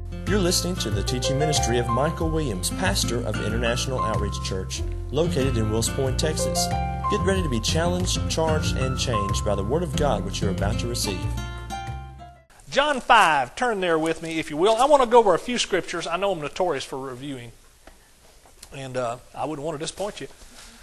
You're listening to the teaching ministry of Michael Williams, pastor of International Outreach Church, located in Wills Point, Texas. Get ready to be challenged, charged, and changed by the Word of God which you're about to receive. John 5, turn there with me if you will. I want to go over a few scriptures. I know I'm notorious for reviewing, and I wouldn't want to disappoint you.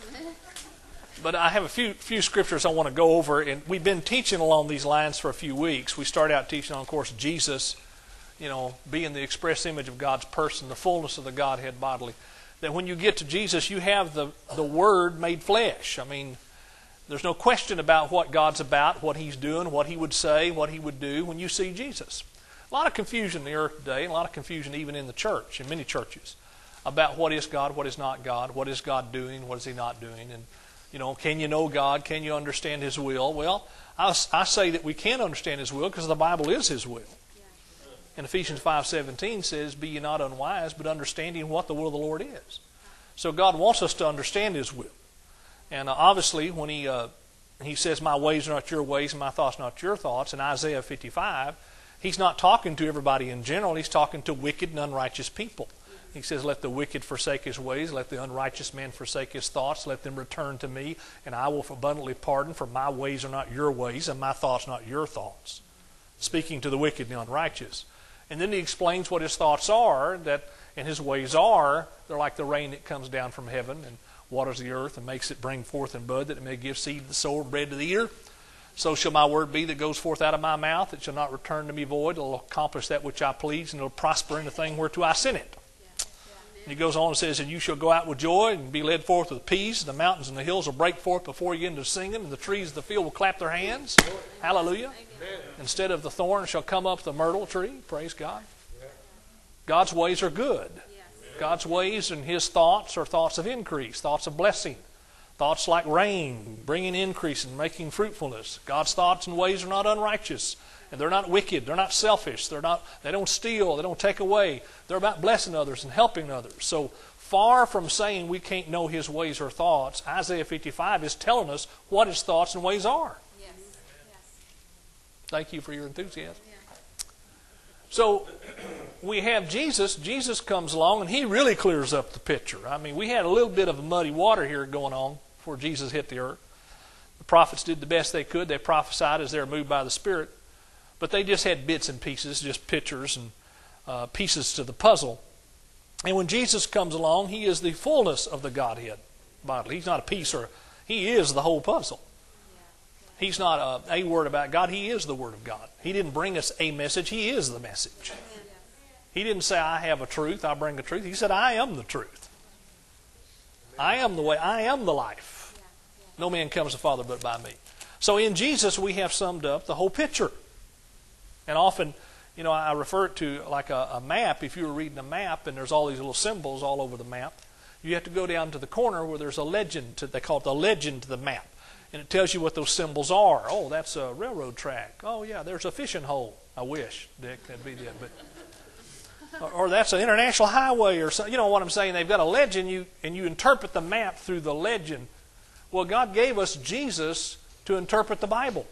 But I have a few scriptures I want to go over, and we've been teaching along these lines for a few weeks. We started out teaching on, of course, Jesus, being the express image of God's person, the fullness of the Godhead bodily. That when you get to Jesus, you have the Word made flesh. I mean, there's no question about what God's about, what He's doing, what He would say, what He would do when you see Jesus. A lot of confusion in the earth today, and a lot of confusion even in the church, in many churches, about what is God, what is not God, what is God doing, what is He not doing, and can you know God, can you understand His will? Well, I say that we can understand His will because the Bible is His will. And Ephesians 5:17 says, "Be ye not unwise, but understanding what the will of the Lord is." So God wants us to understand His will. And obviously, when He says, "My ways are not your ways, and my thoughts not your thoughts," in Isaiah 55, He's not talking to everybody in general. He's talking to wicked and unrighteous people. He says, "Let the wicked forsake his ways, let the unrighteous man forsake his thoughts, let them return to me, and I will abundantly pardon, for my ways are not your ways, and my thoughts not your thoughts." Speaking to the wicked and the unrighteous. And then He explains what His thoughts are, and His ways are, they're like the rain that comes down from heaven and waters the earth and makes it bring forth and bud, that it may give seed to the sower, bread to the eater. So shall my word be that goes forth out of my mouth. It shall not return to me void. It will accomplish that which I please, and it will prosper in the thing whereto I sent it. And He goes on and says, "And you shall go out with joy and be led forth with peace. The mountains and the hills will break forth before you into singing, and the trees of the field will clap their hands." Hallelujah. Amen. Instead of the thorn shall come up the myrtle tree. Praise God. God's ways are good. God's ways and His thoughts are thoughts of increase, thoughts of blessing, thoughts like rain, bringing increase and making fruitfulness. God's thoughts and ways are not unrighteous, and they're not wicked, they're not selfish, they don't steal, they don't take away. They're about blessing others and helping others. So far from saying we can't know His ways or thoughts, Isaiah 55 is telling us what His thoughts and ways are. Yes. Thank you for your enthusiasm. So we have Jesus. Jesus comes along, and He really clears up the picture. I mean, we had a little bit of muddy water here going on before Jesus hit the earth. The prophets did the best they could. They prophesied as they were moved by the Spirit. But they just had bits and pieces, just pictures and pieces to the puzzle. And when Jesus comes along, He is the fullness of the Godhead bodily. He's not a piece, He is the whole puzzle. He's not a word about God. He is the Word of God. He didn't bring us a message. He is the message. He didn't say, "I have a truth, I bring a truth." He said, "I am the truth. I am the way, I am the life. No man comes to the Father but by me." So in Jesus we have summed up the whole picture. And often, I refer it to like a map. If you were reading a map and there's all these little symbols all over the map, you have to go down to the corner where there's a legend. They call it the legend to the map. And it tells you what those symbols are. Oh, that's a railroad track. Oh, yeah, there's a fishing hole. I wish, Dick, that'd be that. But or that's an international highway or something. You know what I'm saying? They've got a legend, and you interpret the map through the legend. Well, God gave us Jesus to interpret the Bible.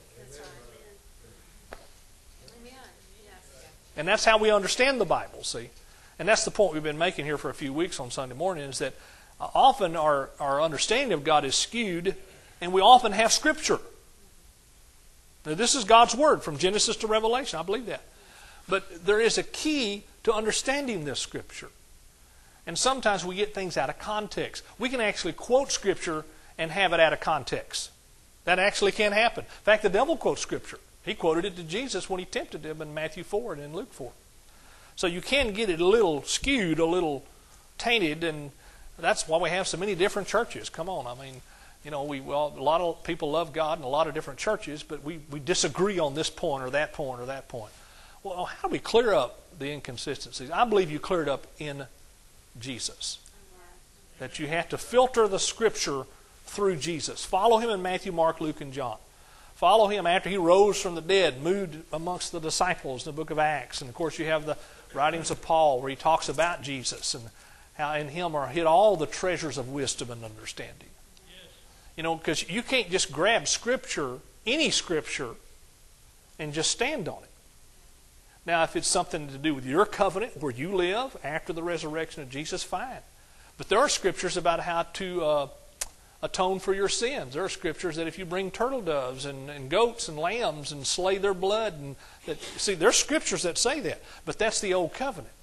And that's how we understand the Bible, see? And that's the point we've been making here for a few weeks on Sunday morning, is that often our understanding of God is skewed, and we often have Scripture. Now, this is God's Word from Genesis to Revelation. I believe that. But there is a key to understanding this Scripture. And sometimes we get things out of context. We can actually quote Scripture and have it out of context. That actually can happen. In fact, the devil quotes Scripture. He quoted it to Jesus when he tempted him in Matthew 4 and in Luke 4. So you can get it a little skewed, a little tainted, and that's why we have so many different churches. Come on, I mean, a lot of people love God in a lot of different churches, but we disagree on this point or that point or that point. Well, how do we clear up the inconsistencies? I believe you clear it up in Jesus. That you have to filter the Scripture through Jesus. Follow Him in Matthew, Mark, Luke, and John. Follow Him after He rose from the dead, moved amongst the disciples in the book of Acts. And of course you have the writings of Paul where he talks about Jesus and how in Him are hid all the treasures of wisdom and understanding. Because you can't just grab Scripture, any Scripture, and just stand on it. Now, if it's something to do with your covenant where you live after the resurrection of Jesus, fine. But there are scriptures about how to atone for your sins. There are scriptures that if you bring turtle doves and goats and lambs and slay their blood, and see, there's scriptures that say that. But that's the old covenant.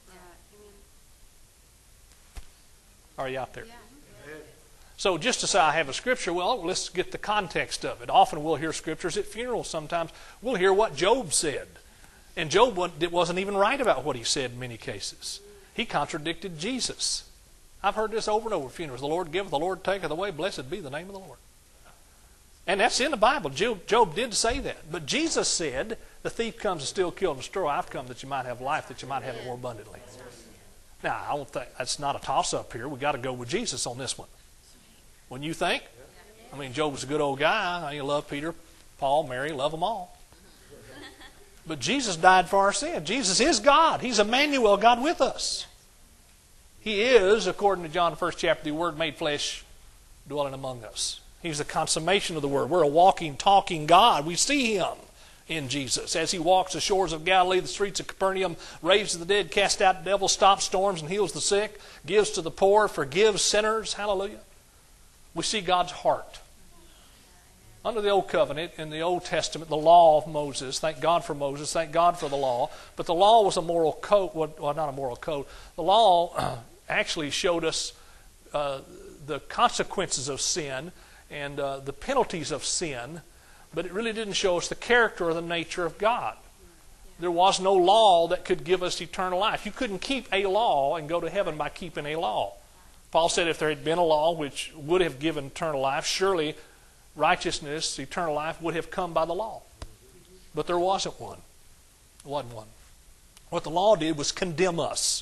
Are you out there? So just to say I have a scripture, well, let's get the context of it. Often we'll hear scriptures at funerals sometimes. We'll hear what Job said. And Job wasn't even right about what he said in many cases. He contradicted Jesus. I've heard this over and over at funerals. The Lord giveth, the Lord taketh away. Blessed be the name of the Lord. And that's in the Bible. Job did say that. But Jesus said, the thief comes to steal, kill, and destroy. I've come that you might have life, that you might have it more abundantly. Now, I don't think that's not a toss-up here. We've got to go with Jesus on this one. Wouldn't you think? I mean, Job was a good old guy. He loved Peter, Paul, Mary, love them all. But Jesus died for our sin. Jesus is God. He's Emmanuel, God with us. He is, according to John, the 1st chapter, the Word made flesh, dwelling among us. He's the consummation of the Word. We're a walking, talking God. We see Him in Jesus. As He walks the shores of Galilee, the streets of Capernaum, raises the dead, casts out the devil, stops storms and heals the sick, gives to the poor, forgives sinners. Hallelujah. We see God's heart. Under the Old Covenant, in the Old Testament, the law of Moses, thank God for Moses, thank God for the law, but the law was a moral code, well, not a moral code. The law actually showed us the consequences of sin and the penalties of sin, but it really didn't show us the character or the nature of God. There was no law that could give us eternal life. You couldn't keep a law and go to heaven by keeping a law. Paul said if there had been a law which would have given eternal life, surely righteousness, eternal life, would have come by the law. But there wasn't one. There wasn't one. What the law did was condemn us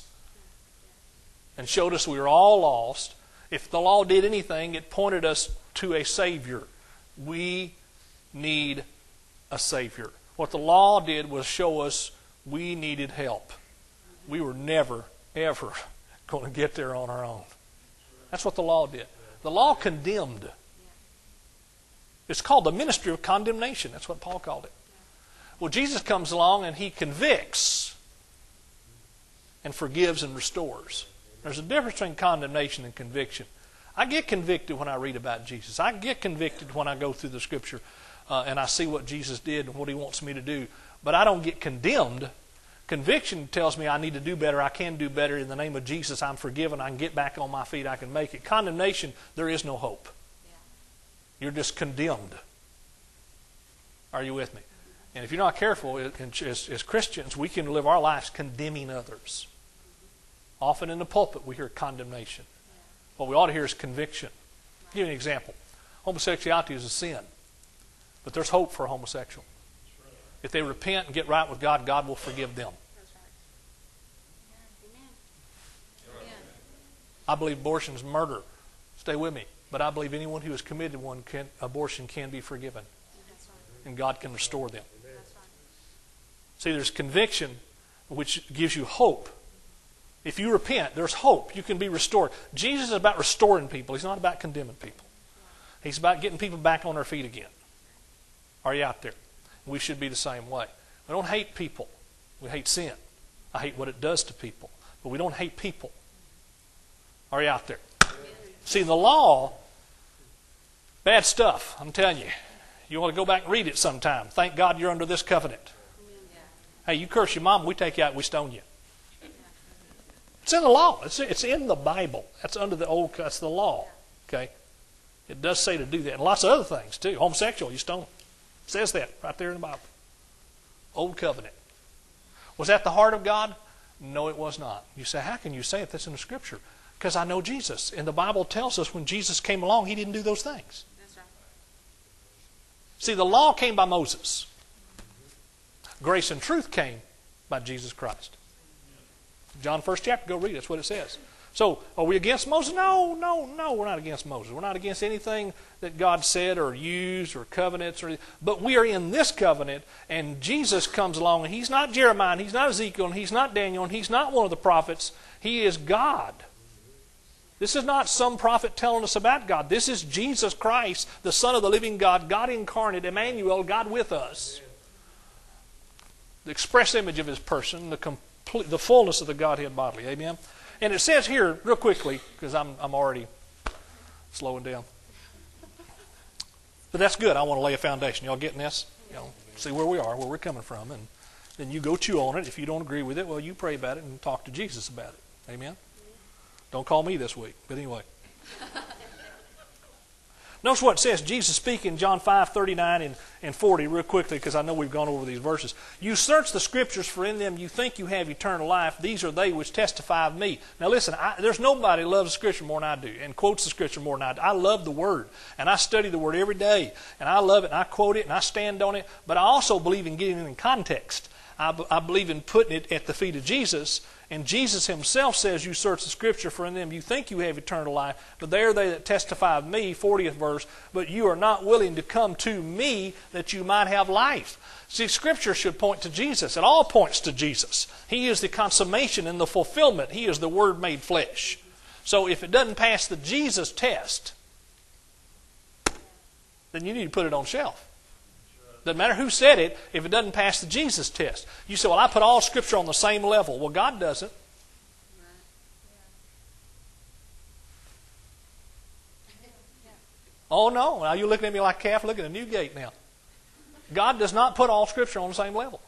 and showed us we were all lost. If the law did anything, it pointed us to a Savior. We need a Savior. What the law did was show us we needed help. We were never, ever going to get there on our own. That's what the law did. The law condemned. It's called the ministry of condemnation. That's what Paul called it. Well, Jesus comes along and He convicts and forgives and restores. There's a difference between condemnation and conviction. I get convicted when I read about Jesus. I get convicted when I go through the Scripture and I see what Jesus did and what He wants me to do. But I don't get condemned. Conviction tells me I need to do better. I can do better. In the name of Jesus, I'm forgiven. I can get back on my feet. I can make it. Condemnation, there is no hope. You're just condemned. Are you with me? And if you're not careful, as Christians, we can live our lives condemning others. Often in the pulpit, we hear condemnation. What we ought to hear is conviction. I'll give you an example. Homosexuality is a sin. But there's hope for a homosexual. If they repent and get right with God, God will forgive them. I believe abortion is murder. Stay with me. But I believe anyone who has committed abortion can be forgiven. And God can restore them. See, there's conviction which gives you hope. If you repent, there's hope. You can be restored. Jesus is about restoring people. He's not about condemning people. He's about getting people back on their feet again. Are you out there? We should be the same way. We don't hate people. We hate sin. I hate what it does to people. But we don't hate people. Are you out there? See, the law, bad stuff, I'm telling you. You want to go back and read it sometime. Thank God you're under this covenant. Hey, you curse your mom, we take you out, we stone you. It's in the law. It's in the Bible. That's under the old, that's the law. Okay? It does say to do that. And lots of other things too. Homosexual, you stone them. It says that right there in the Bible. Old covenant. Was that the heart of God? No, it was not. You say, how can you say it? That's in the Scripture. Because I know Jesus. And the Bible tells us when Jesus came along, He didn't do those things. That's right. See, the law came by Moses. Grace and truth came by Jesus Christ. John 1st chapter, go read it. That's what it says. So, are we against Moses? No, we're not against Moses. We're not against anything that God said or used or covenants. But we are in this covenant, and Jesus comes along, and He's not Jeremiah, and He's not Ezekiel, and He's not Daniel, and He's not one of the prophets. He is God. This is not some prophet telling us about God. This is Jesus Christ, the Son of the living God, God incarnate, Emmanuel, God with us. the express image of His person, the fullness of the Godhead bodily. Amen? And it says here, real quickly, because I'm already slowing down. But that's good. I want to lay a foundation. Y'all getting this? See where we are, where we're coming from, and then you go chew on it. If you don't agree with it, well, you pray about it and talk to Jesus about it. Amen? Don't call me this week. But anyway. Notice what it says. Jesus speaking in John 5:39 and 40 real quickly, because I know we've gone over these verses. You search the Scriptures, for in them you think you have eternal life. These are they which testify of me. Now listen, there's nobody who loves the Scripture more than I do and quotes the Scripture more than I do. I love the Word, and I study the Word every day, and I love it, and I quote it, and I stand on it, but I also believe in getting it in context. I believe in putting it at the feet of Jesus. And Jesus Himself says, you search the Scripture, for in them you think you have eternal life, but they are they that testify of me, 40th verse, but you are not willing to come to me that you might have life. See, Scripture should point to Jesus. It all points to Jesus. He is the consummation and the fulfillment. He is the Word made flesh. So if it doesn't pass the Jesus test, then you need to put it on shelf. Doesn't matter who said it if it doesn't pass the Jesus test. You say, well, I put all Scripture on the same level. Well, God doesn't. Oh, no. Now you're looking at me like a calf looking at a new gate now. God does not put all Scripture on the same level.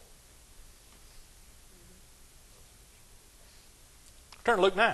Turn to Luke 9.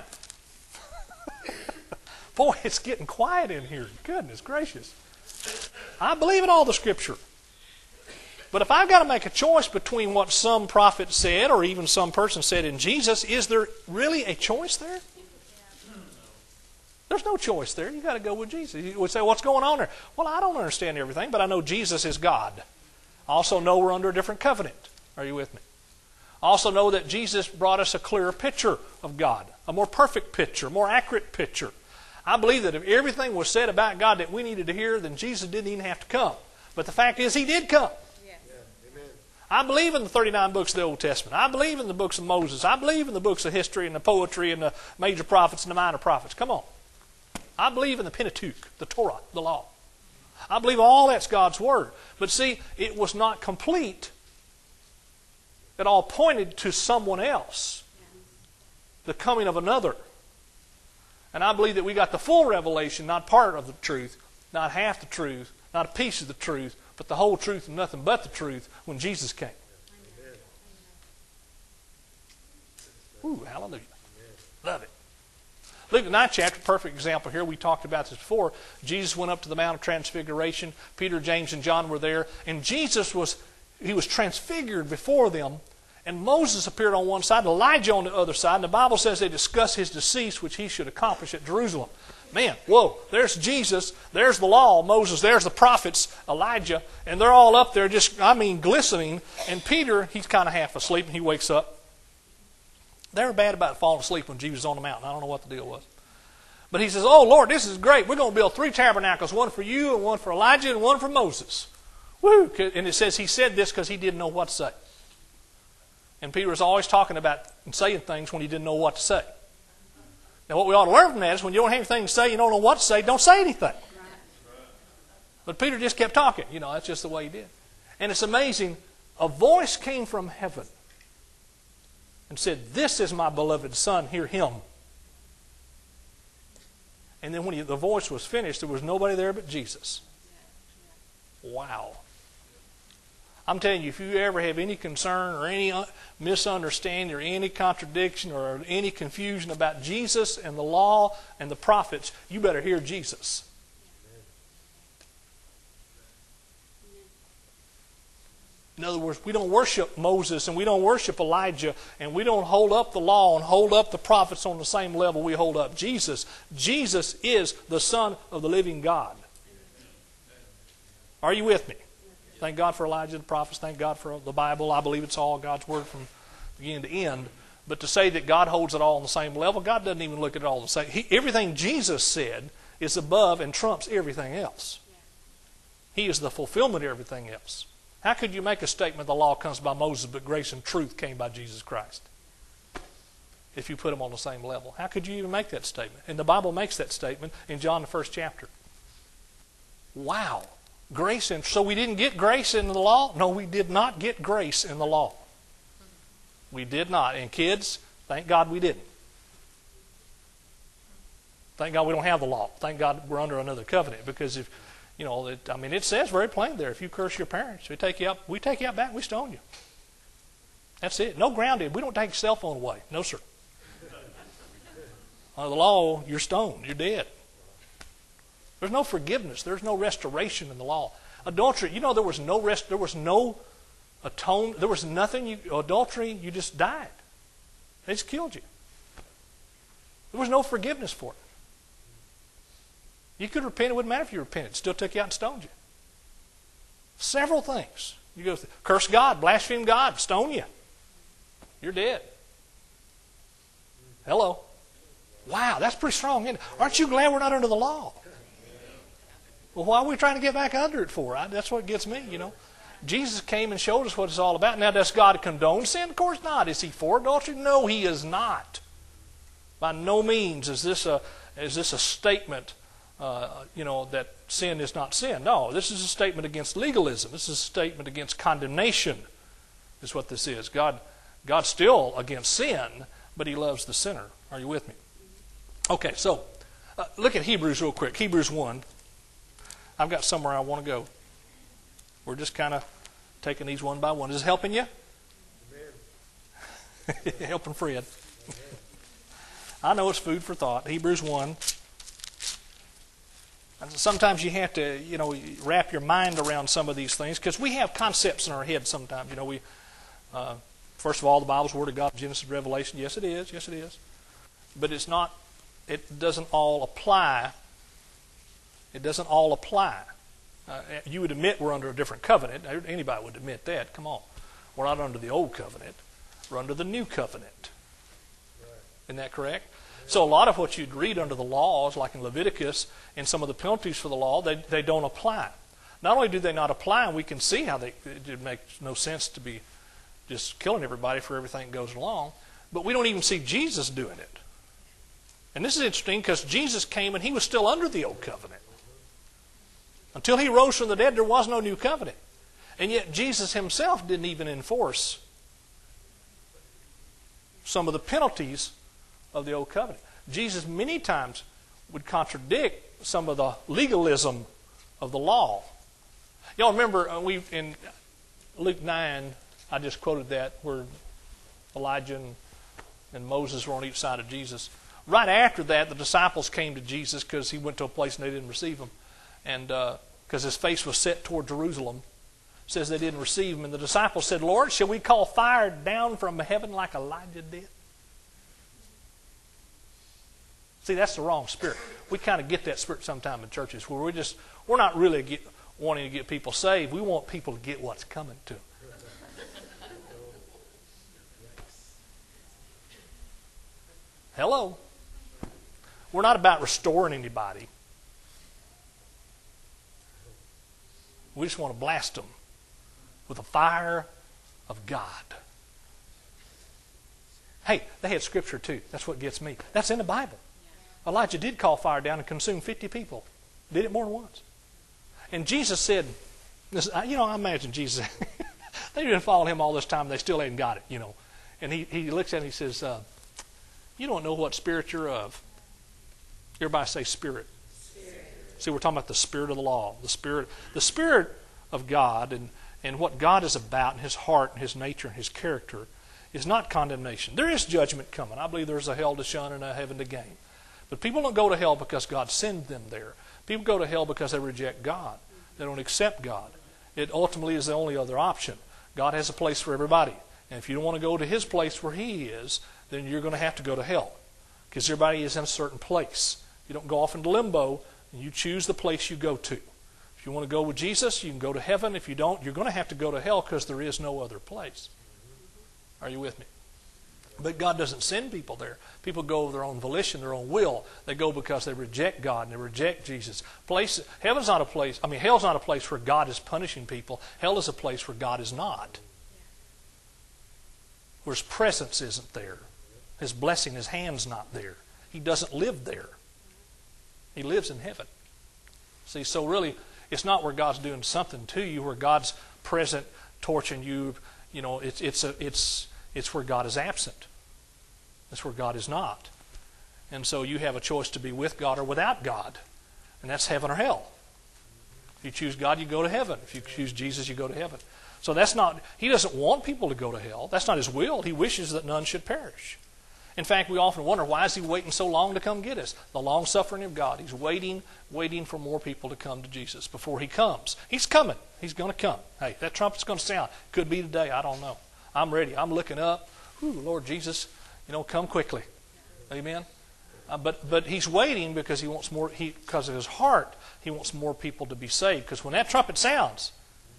Boy, it's getting quiet in here. Goodness gracious. I believe in all the Scripture. But if I've got to make a choice between what some prophet said or even some person said in Jesus, is there really a choice there? There's no choice there. You've got to go with Jesus. You would say, what's going on there? Well, I don't understand everything, but I know Jesus is God. I also know we're under a different covenant. Are you with me? I also know that Jesus brought us a clearer picture of God, a more perfect picture, more accurate picture. I believe that if everything was said about God that we needed to hear, then Jesus didn't even have to come. But the fact is, He did come. I believe in the 39 books of the Old Testament. I believe in the books of Moses. I believe in the books of history and the poetry and the major prophets and the minor prophets. Come on. I believe in the Pentateuch, the Torah, the law. I believe all that's God's Word. But see, it was not complete. It all pointed to someone else. The coming of another. And I believe that we got the full revelation, not part of the truth, not half the truth, not a piece of the truth, but the whole truth and nothing but the truth when Jesus came. Ooh, hallelujah. Love it. Luke the 9th chapter, perfect example here. We talked about this before. Jesus went up to the Mount of Transfiguration. Peter, James, and John were there. And Jesus was transfigured before them. And Moses appeared on one side, Elijah on the other side. And the Bible says they discussed His decease, which He should accomplish at Jerusalem. Man, whoa, there's Jesus, there's the law, Moses, there's the prophets, Elijah, and they're all up there just, glistening. And Peter, he's kind of half asleep, and he wakes up. They were bad about falling asleep when Jesus was on the mountain. I don't know what the deal was. But he says, oh, Lord, this is great. We're going to build 3 tabernacles, one for you, and one for Elijah, and one for Moses. Woo! And it says he said this because he didn't know what to say. And Peter was always talking about and saying things when he didn't know what to say. Now, what we ought to learn from that is when you don't have anything to say, you don't know what to say, don't say anything. But Peter just kept talking. That's just the way he did. And it's amazing. A voice came from heaven and said, this is my beloved Son, hear Him. And then when the voice was finished, there was nobody there but Jesus. Wow. I'm telling you, if you ever have any concern or any misunderstanding or any contradiction or any confusion about Jesus and the law and the prophets, you better hear Jesus. In other words, we don't worship Moses and we don't worship Elijah and we don't hold up the law and hold up the prophets on the same level we hold up Jesus. Jesus is the Son of the living God. Are you with me? Thank God for Elijah and the prophets. Thank God for the Bible. I believe it's all God's Word from beginning to end. But to say that God holds it all on the same level, God doesn't even look at it all the same. Everything Jesus said is above and trumps everything else. He is the fulfillment of everything else. How could you make a statement the law comes by Moses, but grace and truth came by Jesus Christ? If you put them on the same level. How could you even make that statement? And the Bible makes that statement in John the 1st chapter. Wow. Grace, and so we didn't get grace in the law? No, we did not get grace in the law. We did not. And kids, thank God we didn't. Thank God we don't have the law. Thank God we're under another covenant. Because if, it says very plain there, if you curse your parents, we take you out back and we stone you. That's it. No grounded. We don't take your cell phone away. No, sir. Under the law, you're stoned. You're dead. There's no forgiveness. There's no restoration in the law. Adultery, there was no atonement. There was nothing. Adultery, you just died. They just killed you. There was no forgiveness for it. You could repent. It wouldn't matter if you repented. It still took you out and stoned you. Several things. You go curse God, blaspheme God, stone you. You're dead. Hello. Wow, that's pretty strong, isn't it? Aren't you glad we're not under the law? Well, why are we trying to get back under it for? That's what gets me, Jesus came and showed us what it's all about. Now, does God condone sin? Of course not. Is He for adultery? No, He is not. By no means is this a statement, that sin is not sin. No, this is a statement against legalism. This is a statement against condemnation, is what this is. God's still against sin, but He loves the sinner. Are you with me? Okay, so look at Hebrews real quick. Hebrews 1. I've got somewhere I want to go. We're just kind of taking these one by one. Is it helping you? Helping Fred. I know it's food for thought. Hebrews 1. And sometimes you have to, wrap your mind around some of these things because we have concepts in our head sometimes. First of all, the Bible's Word of God, Genesis, Revelation. Yes, it is. Yes, it is. But it's not. It doesn't all apply. It doesn't all apply. You would admit we're under a different covenant. Anybody would admit that. Come on. We're not under the old covenant. We're under the new covenant. Isn't that correct? So a lot of what you'd read under the laws, like in Leviticus, and some of the penalties for the law, they don't apply. Not only do they not apply, and we can see how it makes no sense to be just killing everybody for everything that goes along, but we don't even see Jesus doing it. And this is interesting because Jesus came and He was still under the old covenant. Until He rose from the dead, there was no new covenant. And yet Jesus Himself didn't even enforce some of the penalties of the old covenant. Jesus many times would contradict some of the legalism of the law. Y'all remember in Luke 9, I just quoted that, where Elijah and Moses were on each side of Jesus. Right after that, the disciples came to Jesus because He went to a place and they didn't receive Him. And because His face was set toward Jerusalem, it says they didn't receive Him. And the disciples said, Lord, shall we call fire down from heaven like Elijah did? See, that's the wrong spirit. We kind of get that spirit sometime in churches where we're not really wanting to get people saved. We want people to get what's coming to them. Hello. We're not about restoring anybody. We just want to blast them with the fire of God. Hey, they had scripture too. That's what gets me. That's in the Bible. Elijah did call fire down and consume 50 people. Did it more than once. And Jesus said, I imagine Jesus, they've been following Him all this time. They still ain't got it, And he looks at him and he says, you don't know what spirit you're of. Everybody say spirit. See, we're talking about the spirit of the law. The spirit of God and what God is about in His heart and His nature and His character is not condemnation. There is judgment coming. I believe there's a hell to shun and a heaven to gain. But people don't go to hell because God sends them there. People go to hell because they reject God. They don't accept God. It ultimately is the only other option. God has a place for everybody. And if you don't want to go to His place where He is, then you're going to have to go to hell. Because everybody is in a certain place. You don't go off into limbo, and you choose the place you go to. If you want to go with Jesus, you can go to heaven. If you don't, you're going to have to go to hell because there is no other place. Are you with me? But God doesn't send people there. People go of their own volition, their own will. They go because they reject God and they reject Jesus. Hell's not a place where God is punishing people. Hell is a place where God is not. Where His presence isn't there. His blessing, His hand's not there. He doesn't live there. He lives in heaven. See, so really, it's not where God's doing something to you, where God's present, torching you. It's It's where God is absent. It's where God is not. And so you have a choice to be with God or without God. And that's heaven or hell. If you choose God, you go to heaven. If you choose Jesus, you go to heaven. So that's not, He doesn't want people to go to hell. That's not His will. He wishes that none should perish. In fact, we often wonder, why is He waiting so long to come get us? The long suffering of God. He's waiting for more people to come to Jesus before He comes. He's coming. He's going to come. Hey, that trumpet's going to sound. Could be today. I don't know. I'm ready. I'm looking up. Whew, Lord Jesus, come quickly. Amen. But He's waiting because He wants more. Because of His heart, He wants more people to be saved. Because when that trumpet sounds,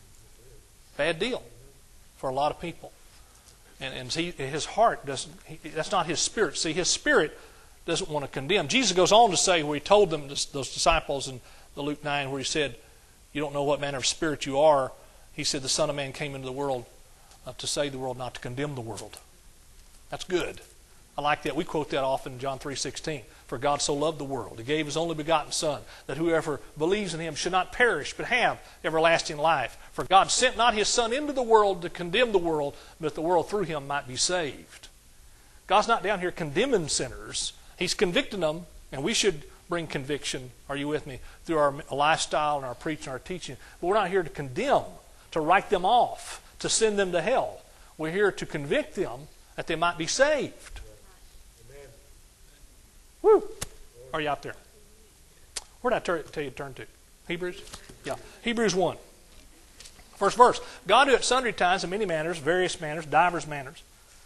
bad deal for a lot of people. And His heart doesn't. That's not His spirit. See, His spirit doesn't want to condemn. Jesus goes on to say, where He told them, those disciples in the Luke 9, where He said, "You don't know what manner of spirit you are." He said, "The Son of Man came into the world to save the world, not to condemn the world." That's good. I like that. We quote that often in John 3:16. "For God so loved the world, He gave His only begotten Son, that whoever believes in Him should not perish, but have everlasting life. For God sent not His Son into the world to condemn the world, but the world through Him might be saved." God's not down here condemning sinners. He's convicting them, and we should bring conviction, are you with me, through our lifestyle and our preaching and our teaching. But we're not here to condemn, to write them off, to send them to hell. We're here to convict them that they might be saved. Amen. Woo! Are you out there? Where did I tell you to turn to? Hebrews? Yeah. Hebrews 1. First verse. "God who at sundry times in many manners, various manners, divers manners,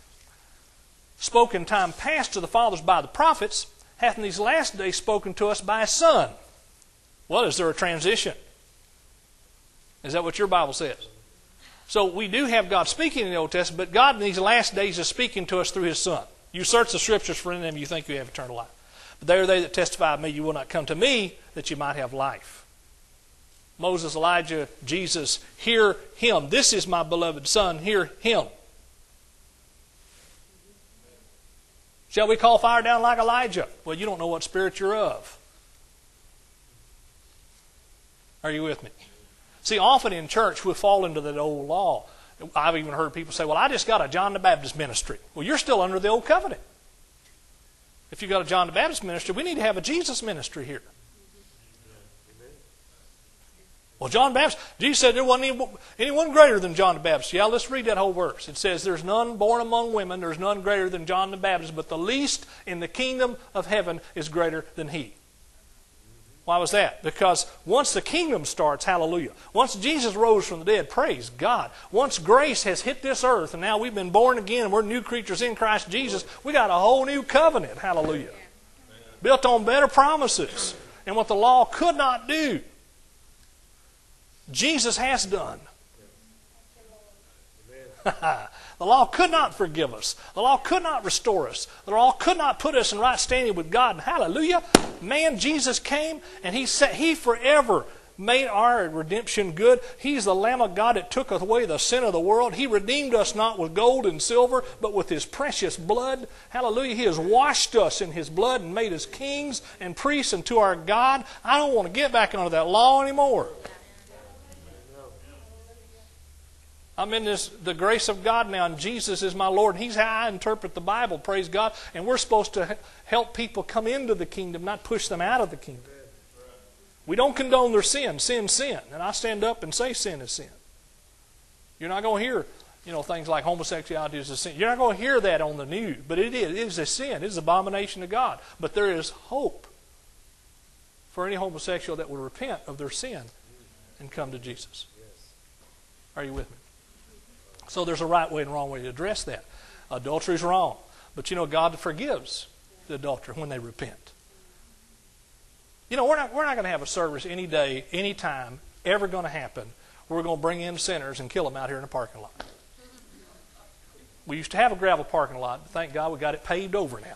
spoke in time past to the fathers by the prophets, hath in these last days spoken to us by His Son." Well, is there a transition? Is that what your Bible says? So we do have God speaking in the Old Testament, but God in these last days is speaking to us through His Son. You search the Scriptures, for in them you think you have eternal life. But they are they that testify of me, you will not come to me, that you might have life. Moses, Elijah, Jesus, hear Him. This is my beloved Son, hear Him. Shall we call fire down like Elijah? Well, you don't know what spirit you're of. Are you with me? See, often in church we fall into that old law. I've even heard people say, "Well, I just got a John the Baptist ministry." Well, you're still under the old covenant. If you got a John the Baptist ministry, we need to have a Jesus ministry here. Well, John the Baptist, Jesus said there wasn't anyone greater than John the Baptist. Yeah, let's read that whole verse. It says, "There's none born among women, there's none greater than John the Baptist, but the least in the kingdom of heaven is greater than he." Why was that? Because once the kingdom starts, hallelujah. Once Jesus rose from the dead, praise God. Once grace has hit this earth, and now we've been born again, and we're new creatures in Christ Jesus, we got a whole new covenant, hallelujah. Built on better promises. And what the law could not do, Jesus has done. The law could not forgive us. The law could not restore us. The law could not put us in right standing with God. And hallelujah, man, Jesus came and He forever made our redemption good. He's the Lamb of God that took away the sin of the world. He redeemed us not with gold and silver, but with His precious blood. Hallelujah. He has washed us in His blood and made us kings and priests unto our God. I don't want to get back under that law anymore. I'm in the grace of God now, and Jesus is my Lord. He's how I interpret the Bible, praise God. And we're supposed to help people come into the kingdom, not push them out of the kingdom. We don't condone their sin. Sin's sin. And I stand up and say sin is sin. You're not going to hear things like homosexuality is a sin. You're not going to hear that on the news. But it is a sin. It is an abomination to God. But there is hope for any homosexual that will repent of their sin and come to Jesus. Are you with me? So there's a right way and a wrong way to address that. Adultery is wrong. But God forgives the adulterer when they repent. We're not going to have a service any day, any time, ever going to happen. We're going to bring in sinners and kill them out here in the parking lot. We used to have a gravel parking lot, but thank God we got it paved over now.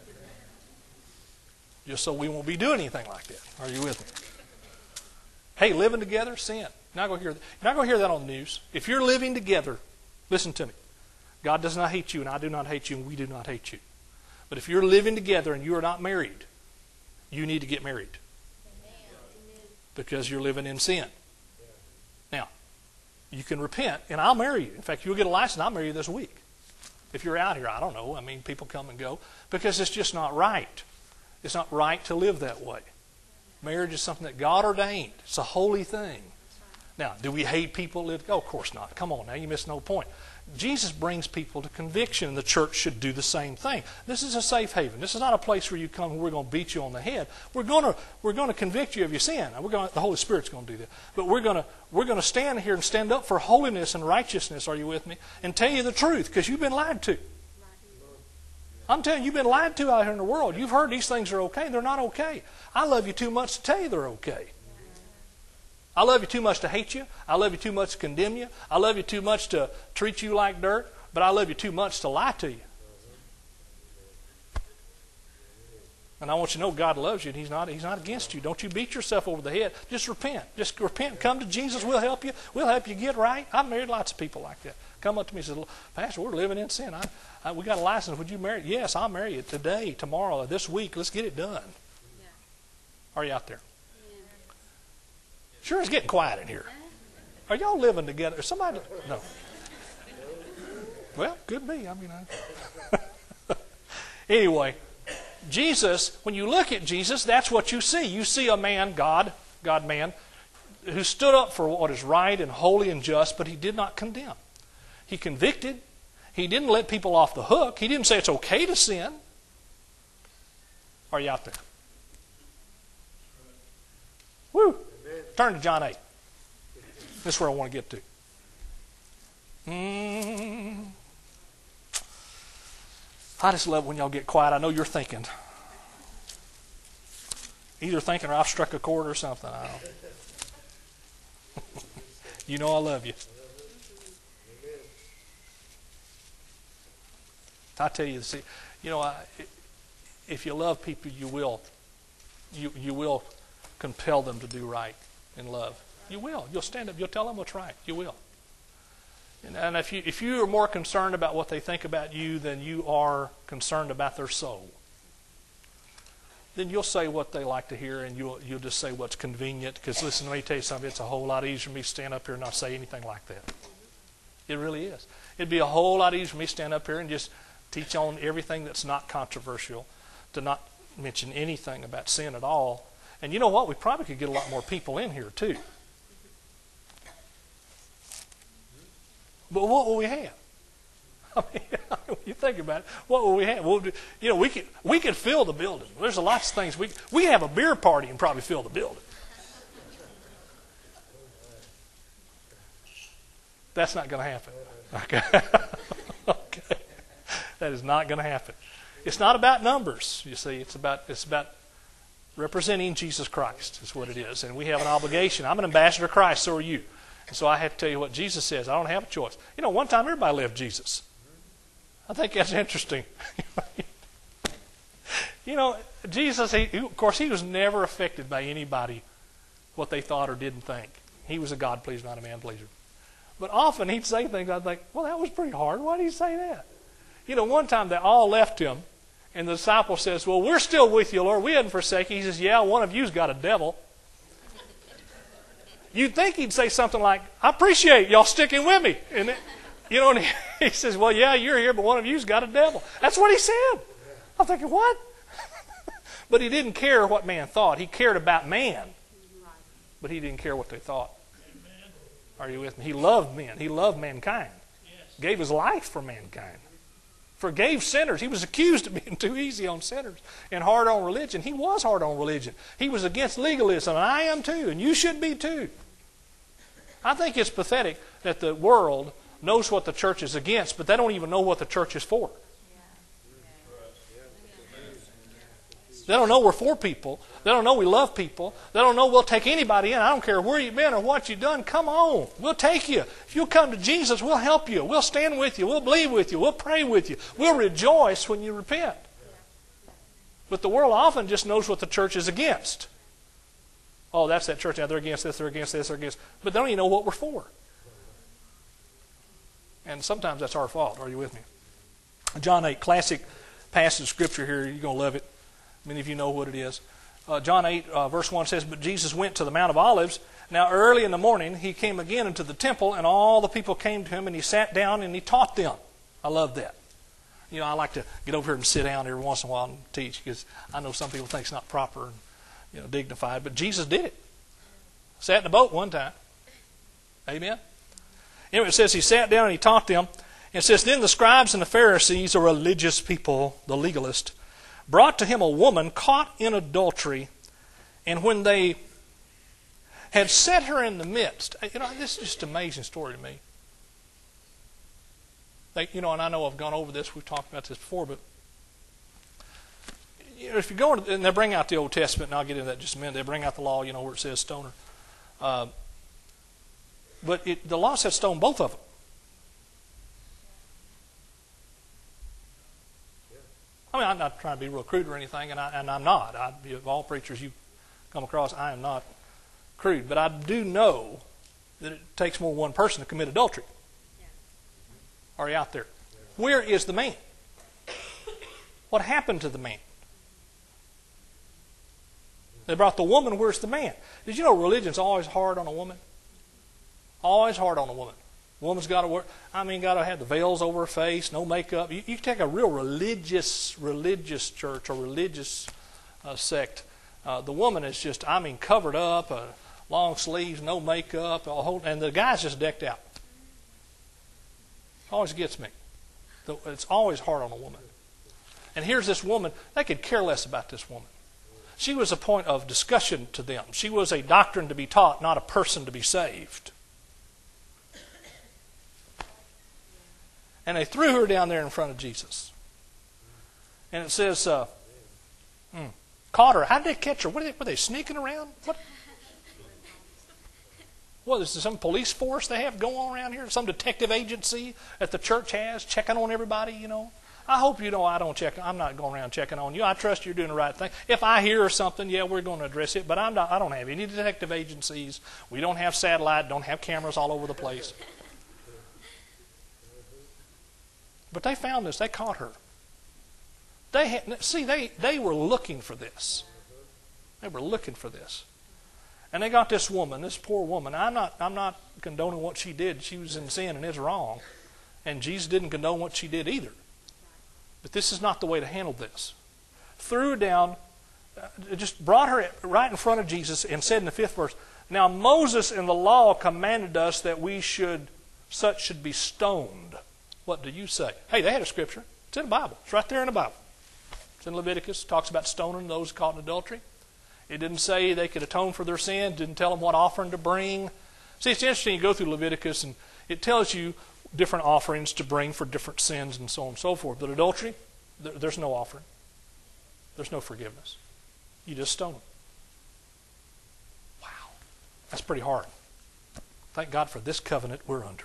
Just so we won't be doing anything like that. Are you with me? Hey, living together, sin. You're not going to hear that on the news. If you're living together, listen to me. God does not hate you, and I do not hate you, and we do not hate you. But if you're living together and you are not married, you need to get married. Because you're living in sin. Now, you can repent, and I'll marry you. In fact, you'll get a license, and I'll marry you this week. If you're out here, I don't know. I mean, people come and go because it's just not right. It's not right to live that way. Marriage is something that God ordained. It's a holy thing. Now, do we hate people that live? Oh, of course not. Come on now, you missed no point. Jesus brings people to conviction, and the church should do the same thing. This is a safe haven. This is not a place where you come and we're going to beat you on the head. We're going to convict you of your sin. The Holy Spirit's going to do that. But we're going to stand here and stand up for holiness and righteousness. Are you with me? And tell you the truth, because you've been lied to. I'm telling you, you've been lied to out here in the world. You've heard these things are okay. They're not okay. I love you too much to tell you they're okay. I love you too much to hate you. I love you too much to condemn you. I love you too much to treat you like dirt. But I love you too much to lie to you. And I want you to know God loves you and He's not against you. Don't you beat yourself over the head. Just repent. Just repent. Come to Jesus. We'll help you. We'll help you get right. I've married lots of people like that. Come up to me and say, Pastor, we're living in sin. We got a license. Would you marry? Yes, I'll marry you today, tomorrow, this week. Let's get it done. Yeah. Are you out there? Sure, it's getting quiet in here. Are y'all living together? Somebody? No. Well, could be. I mean, anyway, Jesus. When you look at Jesus, that's what you see. You see a man, God-man, who stood up for what is right and holy and just, but He did not condemn. He convicted. He didn't let people off the hook. He didn't say it's okay to sin. Are you out there? Woo! Turn to John 8. This is where I want to get to. I just love when y'all get quiet. I know you're thinking. Either thinking or I've struck a chord or something. I don't know. You know I love you. I tell you, see, if you love people, you will compel them to do right in love. You will. You'll stand up. You'll tell them what's right. You will. And if you are more concerned about what they think about you than you are concerned about their soul, then you'll say what they like to hear, and you'll just say what's convenient. Because listen, let me tell you something. It's a whole lot easier for me to stand up here and not say anything like that. It really is. It'd be a whole lot easier for me to stand up here and just teach on everything that's not controversial, to not mention anything about sin at all. And you know what? We probably could get a lot more people in here too. But what will we have? I mean, when you think about it, what will we have? We could fill the building. There's lots of things. We have a beer party and probably fill the building. That's not going to happen. Okay. Okay. That is not going to happen. It's not about numbers, you see. It's about representing Jesus Christ is what it is. And we have an obligation. I'm an ambassador of Christ, so are you. And so I have to tell you what Jesus says. I don't have a choice. One time everybody left Jesus. I think that's interesting. Jesus, of course, He was never affected by anybody, what they thought or didn't think. He was a God pleaser, not a man pleaser. But often He'd say things I'd think, well, that was pretty hard. Why did He say that? One time they all left Him, and the disciple says, well, we're still with you, Lord. We hadn't forsaken you. He says, yeah, one of you's got a devil. You'd think He'd say something like, I appreciate y'all sticking with me. And he says, well, yeah, you're here, but one of you's got a devil. That's what He said. I'm thinking, what? But He didn't care what man thought. He cared about man, but He didn't care what they thought. Are you with me? He loved men. He loved mankind. Gave His life for mankind. Forgave sinners. He was accused of being too easy on sinners and hard on religion. He was hard on religion. He was against legalism, and I am too, and you should be too. I think it's pathetic that the world knows what the church is against, but they don't even know what the church is for. They don't know we're for people. They don't know we love people. They don't know we'll take anybody in. I don't care where you've been or what you've done. Come on. We'll take you. If you'll come to Jesus, we'll help you. We'll stand with you. We'll believe with you. We'll pray with you. We'll rejoice when you repent. But the world often just knows what the church is against. Oh, that's that church. Now they're against this, they're against this, they're against. But they don't even know what we're for. And sometimes that's our fault. Are you with me? John 8, classic passage of Scripture here. You're going to love it. Many of you know what it is. John 8, verse 1 says, but Jesus went to the Mount of Olives. Now early in the morning, He came again into the temple, and all the people came to Him, and He sat down and He taught them. I love that. I like to get over here and sit down every once in a while and teach, because I know some people think it's not proper and dignified, but Jesus did it. Sat in a boat one time. Amen. Anyway, it says he sat down and he taught them. And it says, then the scribes and the Pharisees, or religious people, the legalists, brought to him a woman caught in adultery. And when they had set her in the midst, this is just an amazing story to me. And I know I've gone over this, we've talked about this before, but if you go into, and they bring out the Old Testament, and I'll get into that in just a minute, they bring out the law, where it says stone her. But the law said stone both of them. I mean, I'm not trying to be real crude or anything, and I'm not. Of all preachers you come across, I am not crude. But I do know that it takes more than one person to commit adultery. Are you out there? Where is the man? What happened to the man? They brought the woman. Where's the man? Did you know religion's always hard on a woman? Always hard on a woman. Woman's got to work. Got to have the veils over her face, no makeup. You take a real religious church or religious sect. The woman is just, covered up, long sleeves, no makeup, and the guy's just decked out. Always gets me. It's always hard on a woman. And here's this woman. They could care less about this woman. She was a point of discussion to them. She was a doctrine to be taught, not a person to be saved. And they threw her down there in front of Jesus. And it says, caught her. How did they catch her? Were they sneaking around? What is this, some police force they have going on around here? Some detective agency that the church has checking on everybody, I hope I don't check. I'm not going around checking on you. I trust you're doing the right thing. If I hear something, we're going to address it. But I don't have any detective agencies. We don't have satellite, don't have cameras all over the place. But they found this. They caught her. They were looking for this. They were looking for this. And they got this woman, this poor woman. I'm not condoning what she did. She was in sin and it's wrong. And Jesus didn't condone what she did either. But this is not the way to handle this. Threw her down, just brought her right in front of Jesus and said in the 5th verse, now Moses in the law commanded us that such should be stoned. What do you say? Hey, they had a scripture. It's in the Bible. It's right there in the Bible. It's in Leviticus. It talks about stoning those caught in adultery. It didn't say they could atone for their sin. It didn't tell them what offering to bring. See, it's interesting. You go through Leviticus and it tells you different offerings to bring for different sins and so on and so forth. But adultery, there's no offering. There's no forgiveness. You just stone them. Wow. That's pretty hard. Thank God for this covenant we're under.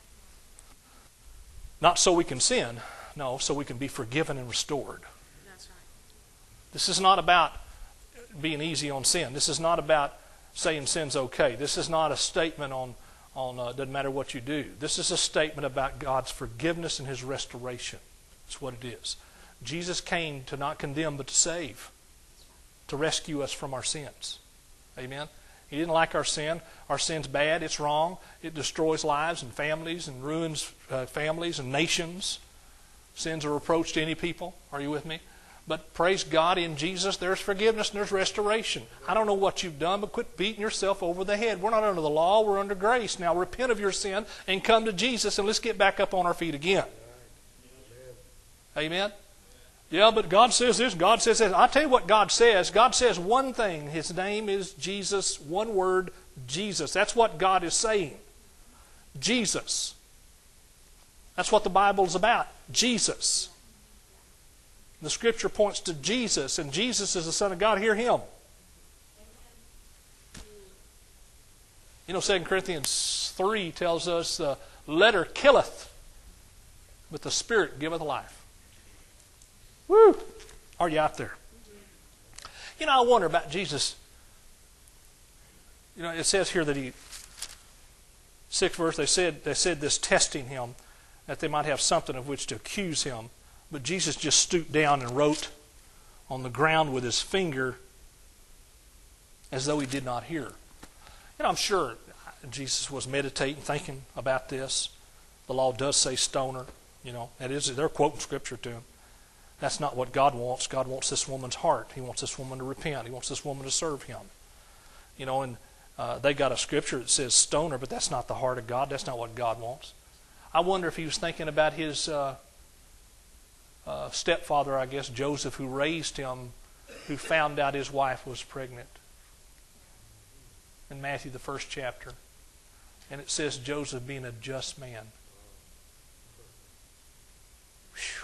Not so we can sin. No, so we can be forgiven and restored. That's right. This is not about being easy on sin. This is not about saying sin's okay. This is not a statement on doesn't matter what you do. This is a statement about God's forgiveness and His restoration. That's what it is. Jesus came to not condemn but to save, to rescue us from our sins. Amen? He didn't like our sin. Our sin's bad. It's wrong. It destroys lives and families and ruins families and nations. Sin's a reproach to any people. Are you with me? But praise God, in Jesus there's forgiveness and there's restoration. I don't know what you've done, but quit beating yourself over the head. We're not under the law, we're under grace. Now repent of your sin and come to Jesus and let's get back up on our feet again. Amen? Yeah, but God says this, God says this. I'll tell you what God says. God says one thing. His name is Jesus. One word, Jesus. That's what God is saying. Jesus. That's what the Bible is about. Jesus. The Scripture points to Jesus, and Jesus is the Son of God. Hear Him. 2 Corinthians 3 tells us the letter killeth, but the Spirit giveth life. Woo! Are you out there? I wonder about Jesus. It says here that 6th verse, they said this testing Him, that they might have something of which to accuse Him. But Jesus just stooped down and wrote on the ground with His finger as though He did not hear. I'm sure Jesus was meditating, thinking about this. The law does say stone her. They're quoting Scripture to him. That's not what God wants. God wants this woman's heart. He wants this woman to repent. He wants this woman to serve Him. And they got a Scripture that says stone her, but that's not the heart of God. That's not what God wants. I wonder if he was thinking about his stepfather, I guess, Joseph, who raised him, who found out his wife was pregnant. In Matthew, the 1st chapter. And it says Joseph being a just man. Whew.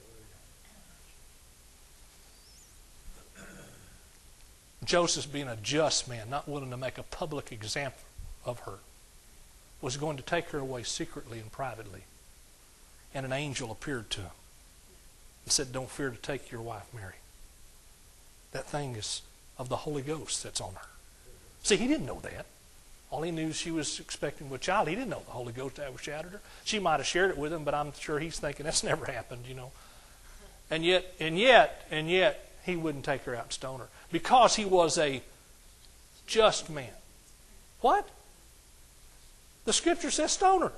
Joseph being a just man, not willing to make a public example of her, was going to take her away secretly and privately. And an angel appeared to him and said, "Don't fear to take your wife, Mary. That thing is of the Holy Ghost that's on her." See, he didn't know that. All he knew, she was expecting a child. He didn't know the Holy Ghost overshadowed her. She might have shared it with him, but I'm sure he's thinking, that's never happened, And yet, he wouldn't take her out and stone her. Because he was a just man. What? The Scripture says stone her.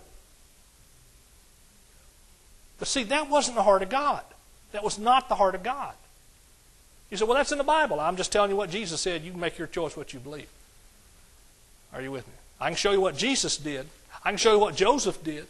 But see, that wasn't the heart of God. That was not the heart of God. You say, well, that's in the Bible. I'm just telling you what Jesus said. You can make your choice what you believe. Are you with me? I can show you what Jesus did. I can show you what Joseph did.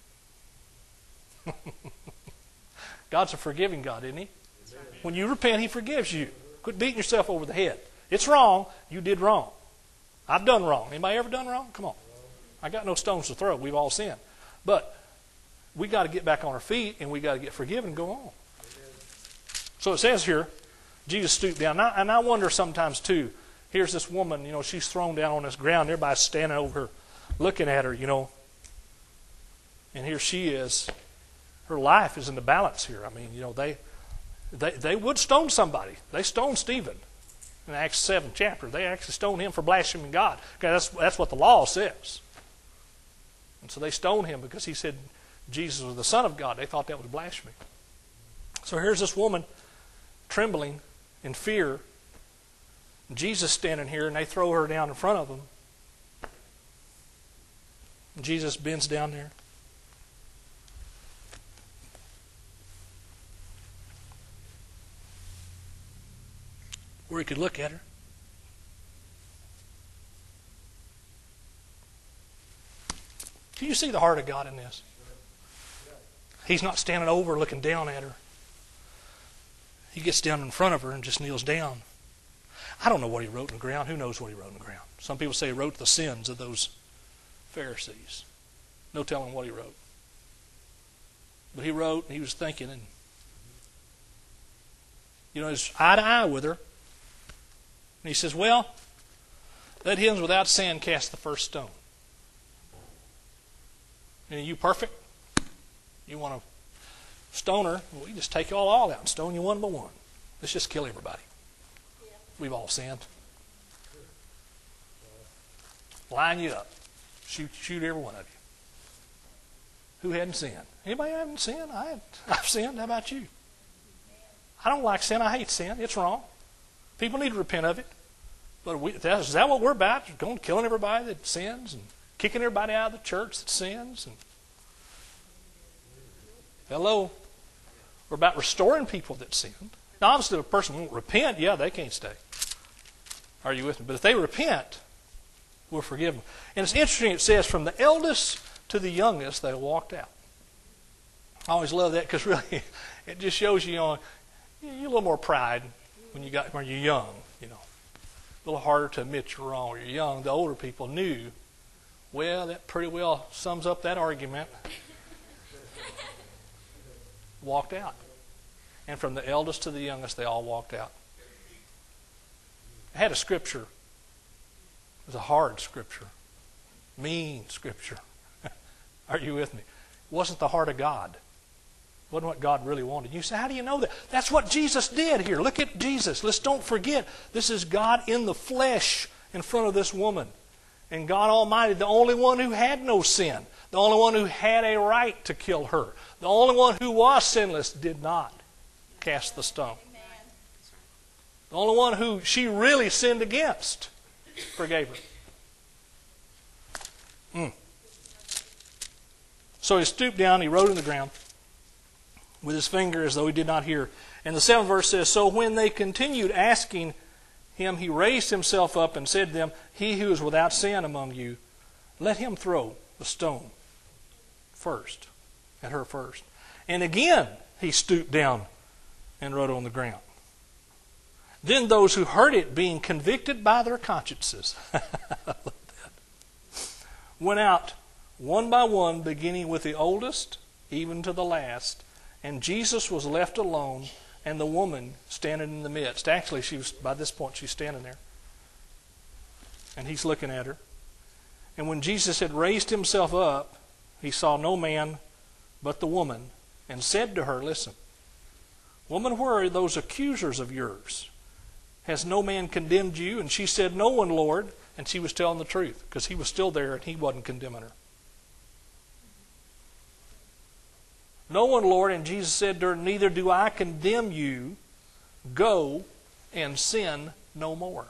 God's a forgiving God, isn't He? When you repent, He forgives you. Quit beating yourself over the head. It's wrong. You did wrong. I've done wrong. Anybody ever done wrong? Come on. I got no stones to throw. We've all sinned. But we got to get back on our feet and we got to get forgiven and go on. So it says here, Jesus stooped down. And I wonder sometimes too, here's this woman, she's thrown down on this ground. Everybody's standing over her, looking at her, And here she is. Her life is in the balance here. I mean, they would stone somebody. They stoned Stephen in Acts 7 chapter. They actually stoned him for blaspheming God. Okay, that's what the law says. And so they stoned him because he said Jesus was the Son of God. They thought that was blasphemy. So here's this woman trembling in fear. Jesus standing here, and they throw her down in front of them. Jesus bends down there. Where he could look at her. Do you see the heart of God in this? He's not standing over looking down at her. He gets down in front of her and just kneels down. I don't know what he wrote in the ground. Who knows what he wrote in the ground? Some people say he wrote the sins of those Pharisees. No telling what he wrote. But he wrote, and he was thinking, and he's eye to eye with her. And he says, well, let him without sin cast the first stone. And are you perfect? You want to stone her? Well, we just take you all out and stone you one by one. Let's just kill everybody. Yeah. We've all sinned. Line you up. Shoot every one of you. Who hadn't sinned? Anybody haven't sinned? I've sinned. How about you? I don't like sin. I hate sin. It's wrong. People need to repent of it. But is that what we're about? Going killing everybody that sins and kicking everybody out of the church that sins? And hello? We're about restoring people that sinned. Now, obviously, if a person won't repent, they can't stay. Are you with me? But if they repent, we'll forgive them. And it's interesting, it says, from the eldest to the youngest, they walked out. I always love that because really, it just shows you a little more pride when you're young, A little harder to admit you're wrong. When you're young, the older people knew, well, that pretty well sums up that argument. Walked out. And from the eldest to the youngest, they all walked out. I had a scripture. It was a hard scripture. Mean scripture. Are you with me? It wasn't the heart of God. It wasn't what God really wanted. You say, how do you know that? That's what Jesus did here. Look at Jesus. Let's don't forget, this is God in the flesh in front of this woman. And God Almighty, the only one who had no sin, the only one who had a right to kill her, the only one who was sinless, did not cast the stone. The only one who she really sinned against forgave her. So he stooped down, he wrote in the ground. with his finger as though he did not hear. And the 7th verse says, so when they continued asking him, he raised himself up and said to them, he who is without sin among you, let him throw the stone first, at her first. And again he stooped down and wrote on the ground. Then those who heard it, being convicted by their consciences, I love that, went out one by one, beginning with the oldest, even to the last. And Jesus was left alone, and the woman standing in the midst. Actually, by this point, she's standing there. And he's looking at her. And when Jesus had raised himself up, he saw no man but the woman, and said to her, listen, woman, where are those accusers of yours? Has no man condemned you? And she said, no one, Lord. And she was telling the truth, because he was still there and he wasn't condemning her. No one, Lord. And Jesus said to her, neither do I condemn you. Go and sin no more.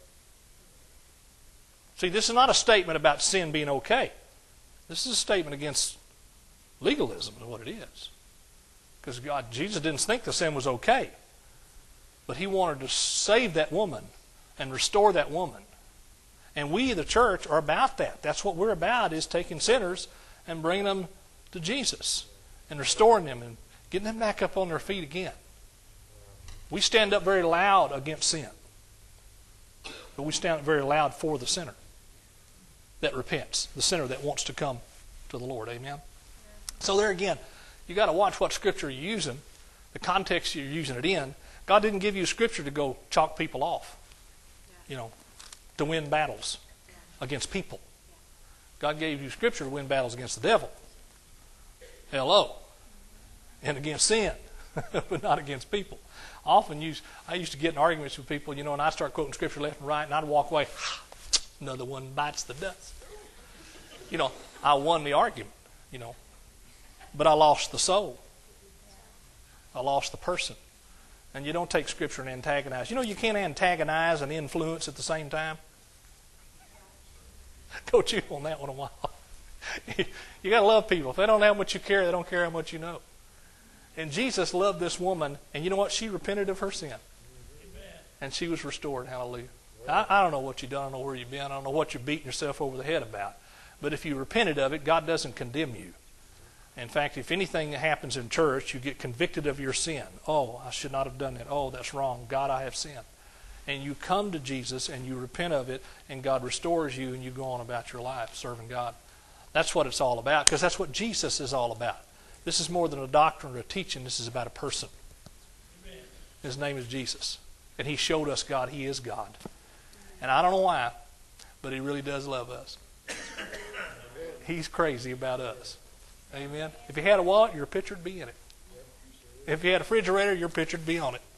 See, this is not a statement about sin being okay. This is a statement against legalism, is what it is. Because Jesus didn't think the sin was okay. But he wanted to save that woman and restore that woman. And we, the church, are about that. That's what we're about, is taking sinners and bringing them to Jesus and restoring them and getting them back up on their feet again. We stand up very loud against sin. But we stand up very loud for the sinner that repents, the sinner that wants to come to the Lord. Amen? So there again, you got to watch what Scripture you're using, the context you're using it in. God didn't give you Scripture to go chalk people off, to win battles against people. God gave you Scripture to win battles against the devil. Hello. And against sin, but not against people. I used to get in arguments with people, and I'd start quoting Scripture left and right, and I'd walk away. Another one bites the dust. I won the argument, but I lost the soul. I lost the person. And you don't take Scripture and antagonize. You can't antagonize and influence at the same time. Go chew on that one a while. You got to love people. If they don't know how much you care, they don't care how much you know. And Jesus loved this woman, and you know what? She repented of her sin. Amen. And she was restored. Hallelujah. I don't know what you've done. I don't know where you've been. I don't know what you're beating yourself over the head about. But if you repented of it, God doesn't condemn you. In fact, if anything happens in church, you get convicted of your sin. Oh, I should not have done that. Oh, that's wrong. God, I have sinned. And you come to Jesus and you repent of it, and God restores you, and you go on about your life serving God. That's what it's all about, because that's what Jesus is all about. This is more than a doctrine or a teaching. This is about a person. Amen. His name is Jesus. And he showed us God. He is God. And I don't know why, but he really does love us. He's crazy about us. Amen. If you had a wallet, your picture would be in it. If you had a refrigerator, your picture would be on it.